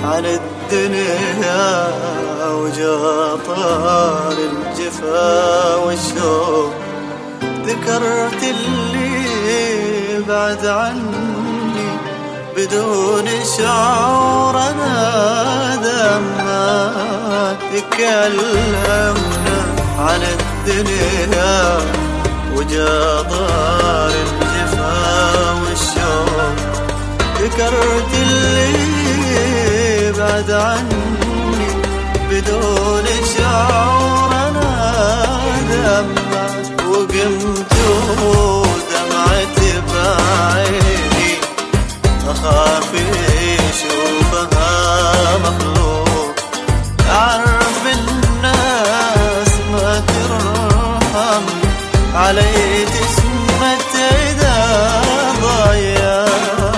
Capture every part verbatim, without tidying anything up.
عن الدنيا وجاطار الجفا والشوق. ذكرت اللي بعد عني بدون شعور، أنا دمع تكلمنا عن الدنيا وجاطار الجفا والشوق. ذكرت اللي بعد عني بدون شعور، أنا دمع وقمت ودمعتي بعيني أخاف يشوفها مخلوق. أعرف الناس ما ترحم علي تشمت إذا ضيع.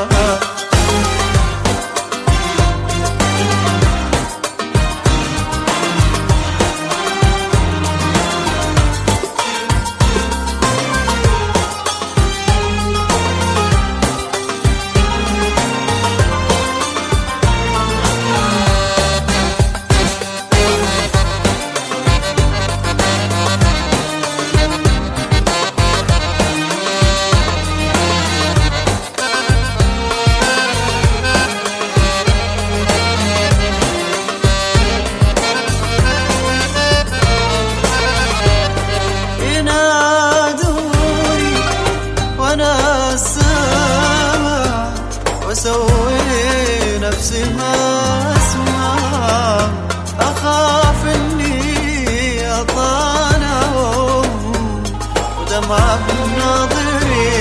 وأسوي نفسي ما أسمع، أخاف إني أطالعهم ودمعة بنظري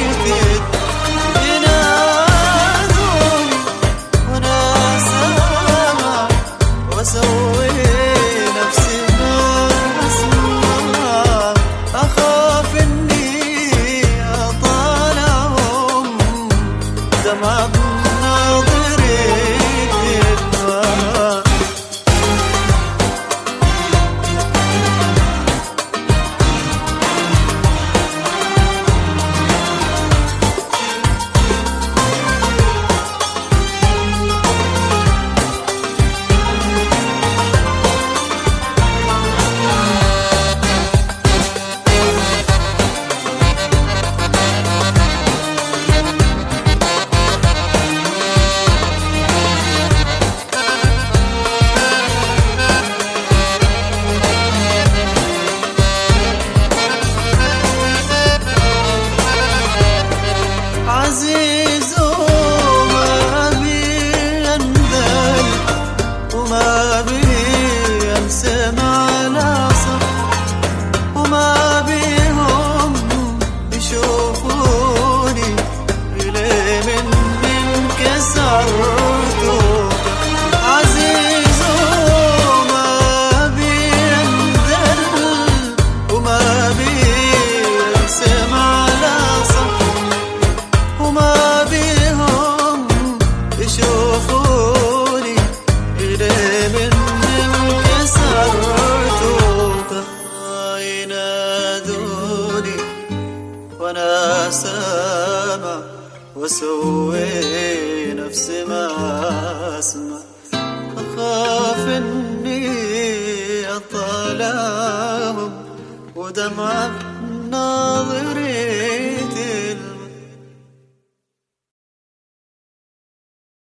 ينادوني وأنا سامع. وأسوي نفسي ما أسمع، أخاف إني أطالعهم دمعة عزيز وما بي أنذل وما بي أنسمع ناصر، وما بيهم يشوفوني إلي من انكسر طوبة. عزيز وما بي أنذل وما بي أنسمع ناصر، وما بيهم يشوفوني إلي من انكسر طوبة. ينادوني وأنا سامع وأسوي نفسي ما أسمع، أخاف إني أطالعهم ودمعة بناظري